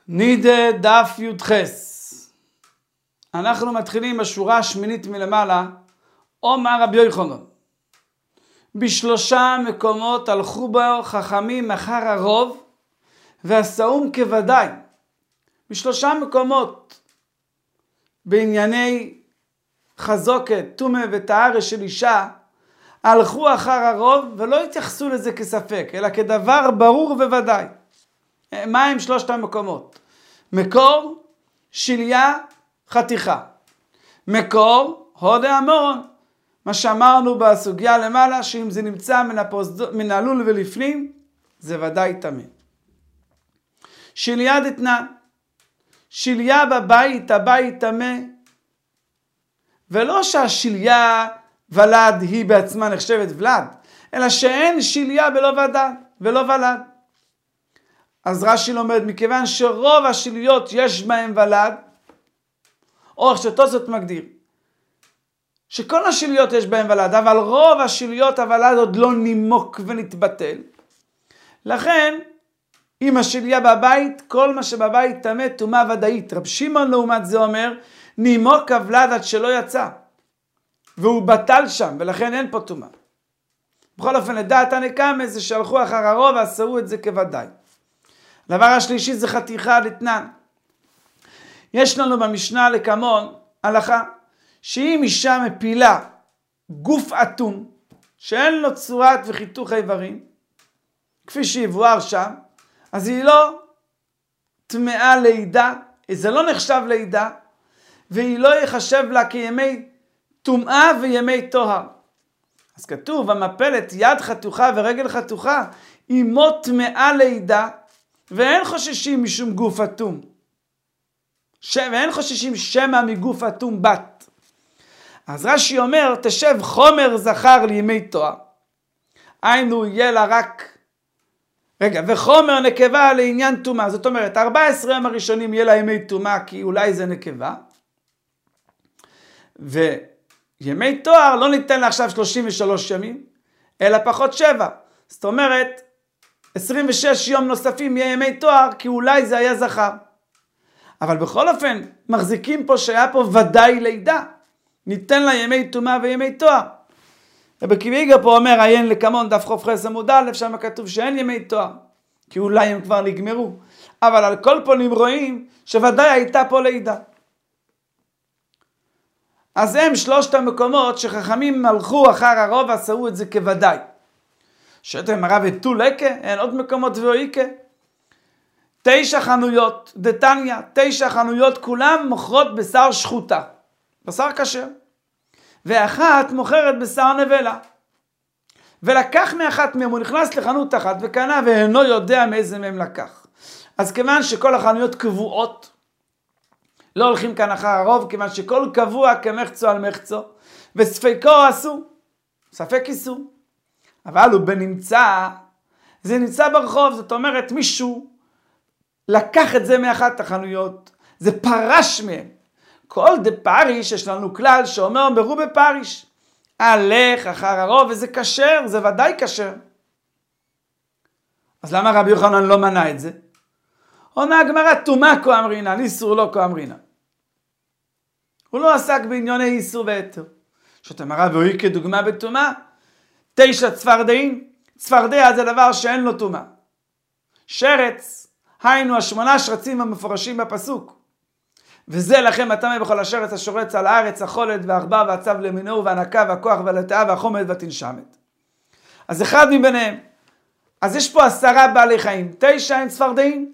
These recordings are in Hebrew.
נידה דף י"ח. אנחנו מתחילים בשורה השמינית מלמעלה. אומר רבי יוחנן, בשלושה מקומות הלכו בו חכמים אחר הרוב ועשאום כוודאי. בשלושה מקומות בענייני חזוקת, טומאה וטהרה של אישה הלכו אחר הרוב ולא התייחסו לזה כספק אלא כדבר ברור וודאי. מה הם שלושת המקומות? מקור, שליה, חתיכה. מקור, הודה המורון. מה שאמרנו בסוגיה למעלה, שאם זה נמצא מן הלול ולפנים, זה ודאי טמא. שליה דתנן. שליה בבית, הבית טמא. ולא שהשליה ולד היא בעצמה נחשבת ולד, אלא שאין שליה ולא ולד. אז רש"י לומד, מכיוון שרוב השליות יש בהם ולד, או איך שתוספות מגדיר, שכל השליות יש בהם ולד, אבל רוב השליות הוולד עוד לא נימוק ונתבטל. לכן, אם השליה בבית, כל מה שבבית טמא טומאה ודאית. רב שמעון לעומת זה אומר, נימוק הוולד עד שלא יצא, והוא בטל שם, ולכן אין פה טומאה. בכל אופן, לדעת הנקמה זה שהלכו אחר הרוב ועשו את זה כוודאי. הדבר השלישי זה חתיכה דתנן. יש לנו במשנה לקמון הלכה שאם אישה מפילה גוף אטום שאין לו צורת וחיתוך איברים כפי שיבואר שם, אז היא לא טמאה לידה, זה לא נחשב לידה, והיא לא יחשב לה כימי טומאה וימי טוהר. אז כתוב, המפלת יד חתוכה ורגל חתוכה, אימו טמאה לידה, ואין חוששים משום גוף אטום. ואין חוששים שמא מגוף אטום בת. אז רש"י אומר, תשב חומר זכר לימי תואר. היינו יהיה לה רק... וחומר נקבה לעניין טומאה. זאת אומרת, 14 ימים הראשונים יהיה לה ימי טומאה, כי אולי זה נקבה. וימי תואר לא ניתן לה עכשיו 33 ימים, אלא פחות 7. זאת אומרת, 26 יום נוספים יהיה ימי תואר, כי אולי זה היה זכר. אבל בכל אופן, מחזיקים פה שהיה פה ודאי לידה. ניתן לה ימי טומאה וימי תואר. ובקיביגה פה אומר, עיין לקמון דף ח"ח עמוד א', שם כתוב שאין ימי תואר, כי אולי הם כבר נגמרו. אבל על כל פנים רואים שוודאי הייתה פה לידה. אז הם שלושת המקומות שחכמים הלכו אחר הרוב ועשו את זה כוודאי. שאתם הרב ותו לקה, אין עוד מקומות ואויקה. 9 חנויות, דתניא, 9 חנויות כולם מוכרות בשר שחוטה, בשר כשר. ואחת מוכרת בשר נבלה. ולקח מאחת מהם, הוא נכנס לחנות אחת וקנה ואינו יודע מאיזה מהם לקח. אז כיוון שכל החנויות קבועות, לא הולכים כאן אחר הרוב, כיוון שכל קבוע כמחצו על מחצו, וספקו אסור, ספק איסור. אבל הוא בנמצא, זה נמצא ברחוב, זאת אומרת מישהו לקח את זה מאחת החנויות, זה פרש מהם. כל דפריש יש לנו כלל שאומר ברו בפריש, הלך אחר הרוב וזה כשר, זה ודאי כשר. אז למה רבי יוחנן לא מנע את זה? עונה הגמרא, טומאה כה אמרינן, איסור לא כה אמרינן. הוא לא עסק בענייני איסור והיתר. שתאמרה והיא כדוגמה בטומאה, 9 צפרדעים, צפרדע זה דבר שאין לו טומאה. שרץ, היינו 8 שרצים המפורשים בפסוק. וזה לכם הטמא בכל השרץ השורץ על הארץ, החולת והעכבר והצב למינו והנקה והכוח והלטאה והחומד והתנשמת. אז אחד מביניהם. אז יש פה 10 בעלי חיים, 9 הם צפרדעים,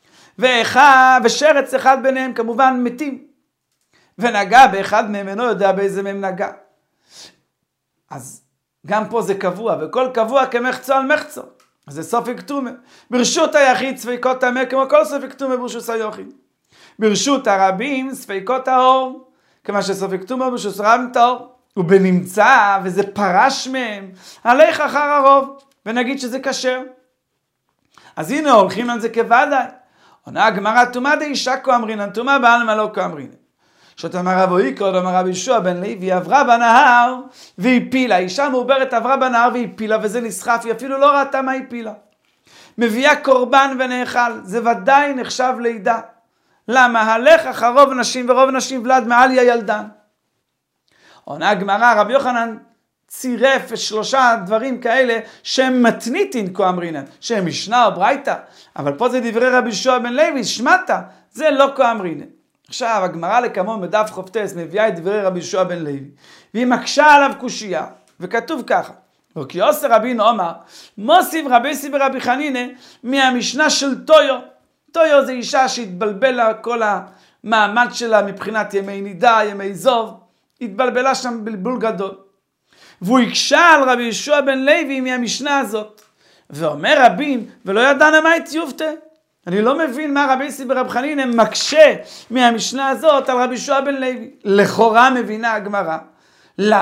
ושרץ אחד ביניהם כמובן מתים. ונגע באחד מהם אינו יודע באיזה מהם נגע. אז גם פה זה קבוע, וכל קבוע כמחצו על מחצו. אז זה סופק טומאה. ברשות היחיד ספקות טמא כמו כל סופק טומאה ברשות היחיד. ברשות הרבים ספקות טהור, כמו שסופק טומאה ברשות רבים טהור. ובנמצא, וזה פרש מהם, הלך אחר הרוב, ונגיד שזה כשר. אז הנה הולכים על זה כוודאי. עונה הגמרא, טומאה דאישה כה אמרינן, טומאה בעלמא לא כה אמרינן. שתאמר רב איקרא, אמר רבי יהושע בן לוי, עברה בנהר והפילה. אישה מעוברת עברה בנהר והפילה, וזה נסחף, היא אפילו לא ראתה מה הפילה. מביאה קורבן ונאכל, זה ודאי נחשב לידה. למה? הלך אחר רוב נשים ורוב נשים ולד מעליה ילדן. עונה הגמרא, רבי יוחנן צירף 3 דברים כאלה שהם מתניתין כה אמרינן, שהם משנה או ברייתא, אבל פה זה דברי רבי יהושע בן לוי, שמעתה, זה לא כה אמרינן. עכשיו הגמרא לקמון בדף חופטס מביאה את דברי רבי יהושע בן לוי, והיא מקשה עליו קושייה, וכתוב ככה, וכי יוסר רבינו אמר, מוסיף רבי סי ברבי חנינא מהמשנה של טויו. טויו זה אישה שהתבלבלה כל המעמד שלה מבחינת ימי נידה, ימי זוב, התבלבלה שם בלבול גדול. והוא הקשה על רבי יהושע בן לוי מהמשנה הזאת. ואומר רבים, ולא ידענה מה התיובתא. אני לא מבין מה רבי סי ברבי חנינא מקשה מהמשנה הזאת על רבי יהושע בן לוי. לכאורה מבינה הגמרא. לאו.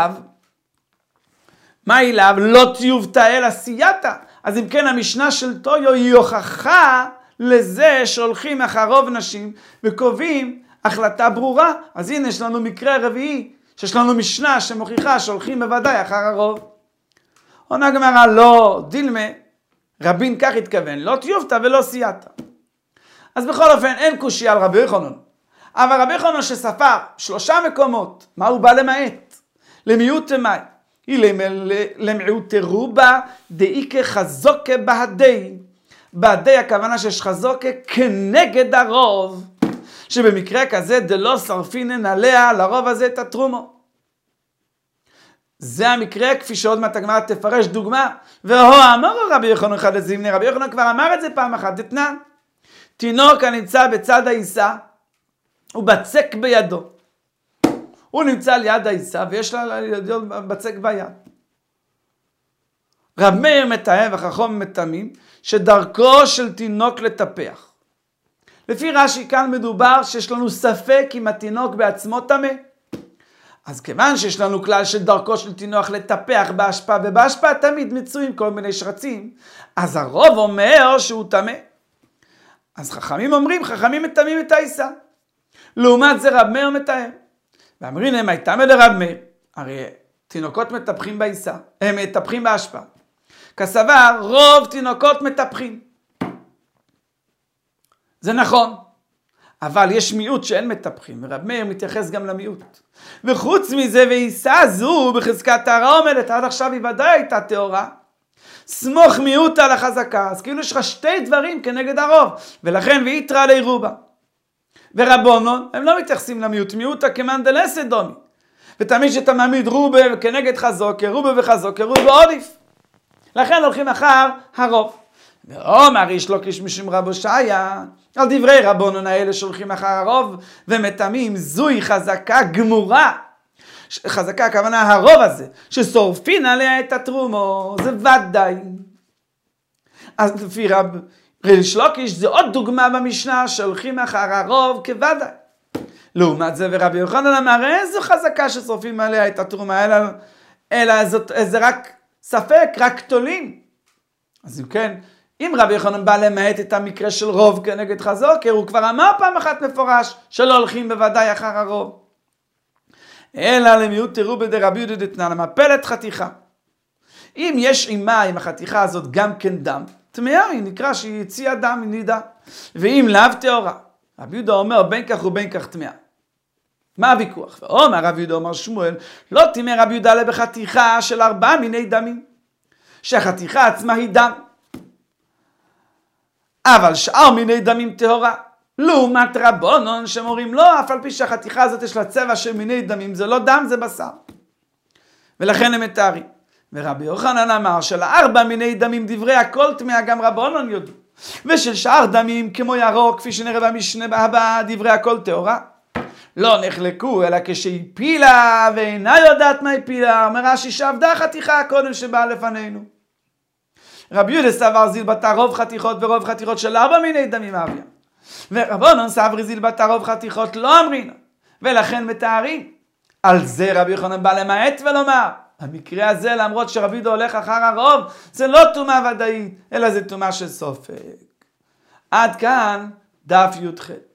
מהי לאו? לא תיובתא אלא סייתא. אז אם כן המשנה של טויו היא הוכחה לזה שהולכים אחר רוב נשים וקובעים החלטה ברורה. אז הנה יש לנו מקרה רביעי, שיש לנו משנה שמוכיחה שהולכים בוודאי אחר הרוב. עונה גמרא, לא, דילמה, רבין כך התכוון, לא תיובתא ולא סייתא. אז בכל אופן אין קושי על רבי יוחנן. אבל רבי יוחנן שספר 3 מקומות, מה הוא בא למעט? למיעוט מאי. היא למיעוט רובה דאיקה חזוקה בהדי. בהדי הכוונה שיש חזוקה כנגד הרוב. שבמקרה כזה דלא שרפינן עליה לרוב הזה את התרומו. זה המקרה כפי שעוד מעט הגמרא תפרש דוגמה. והוא אמר רבי יוחנן אחד לזימני, רבי יוחנן כבר אמר את זה פעם אחת, דתנן. תינוק הנמצא בצד העיסה, הוא בצק בידו. הוא נמצא ליד העיסה ויש לה בצק ביד. רב מאיר מתאם וחכם מתאמים שדרכו של תינוק לטפח. לפי רש"י כאן מדובר שיש לנו ספק אם התינוק בעצמו טמא. אז כיוון שיש לנו כלל של דרכו של תינוק לטפח בהשפעה, ובהשפעה תמיד מצויים כל מיני שרצים, אז הרוב אומר שהוא טמא. אז חכמים אומרים, חכמים מטמאים את העיסה. לעומת זה רב מאיר מתאם. ואמרים להם, הייתה לרב מאיר, הרי תינוקות מטפחים בעיסה, הם מטפחים בהשפעה. כסבר, רוב תינוקות מטפחים. זה נכון, אבל יש מיעוט שאין מטפחים, ורב מאיר מתייחס גם למיעוט. וחוץ מזה, ועיסה זו בחזקת טהרה עומדת, עד עכשיו היא ודאי הייתה טהורה. סמוך מיעוט על החזקה, אז כאילו יש לך 2 דברים כנגד הרוב, ולכן ויתרא עלי רובה. ורבונון, הם לא מתייחסים למיעוט, מיעוטה כמאן דלסה דומי. ותמיד שאתה מעמיד רובה כנגד חזוקה, רובה וחזוקה, רובה עודיף. לכן הולכים אחר הרוב. ואומר איש לוקיש משום רבו שיה, על דברי רבונון האלה שהולכים אחר הרוב, ומטמאים זוהי חזקה גמורה. חזקה הכוונה הרוב הזה, ששורפין עליה את התרומו, זה ודאי. אז לפי רב ריש לוקיש זה עוד דוגמה במשנה שהולכים אחר הרוב כוודאי. לעומת זה ורבי יוחנן אמר איזו חזקה ששורפים עליה את התרומה, אלא זה רק ספק, רק תולים. אז אם כן, אם רבי יוחנן בא למעט את המקרה של רוב כנגד חזוקה, הוא כבר אמר פעם אחת מפורש שלא הולכים בוודאי אחר הרוב. אלא למיעוט תראו בדרבי יהודה דתנן, מפלת חתיכה. אם יש עימה עם החתיכה הזאת גם כן דם, טמאה היא נקרא שהיא הציעה דם נידה. ואם לאו טהורה, רבי יהודה אומר בין כך ובין כך טמאה. מה הוויכוח? ואומר רבי יהודה אומר שמואל, לא טמא רבי יהודה אלא בחתיכה של 4 מיני דמים. שהחתיכה עצמה היא דם. אבל שאר מיני דמים טהורה. לעומת רבונון שמורים לא, אף על פי שהחתיכה הזאת יש לה צבע של מיני דמים, זה לא דם, זה בשר. ולכן הם מתארים. ורבי יוחנן אמר של 4 מיני דמים דברי הכל טמאה, גם רבונון יודו. ושל שאר דמים כמו ירוק, כפי שנראה במשנה הבא, דברי הכל טהורה. לא נחלקו, אלא כשהיא פילה ואינה יודעת מה היא פילה, אומר רש"י שעבדה חתיכה קודם שבאה לפנינו. רבי יהודה סבר זיל בתא רוב חתיכות ורוב חתיכות של 4 מיני דמים אביה. ורבונון סברי זיל בתא רוב חתיכות לא אמרינה, ולכן מתארים. על זה רבי יוחנן בא למעט ולומר, במקרה הזה למרות שרבי יהודה הולך אחר הרוב, זה לא טומאה ודאית, אלא זה טומאה של סופק. עד כאן דף י"ח.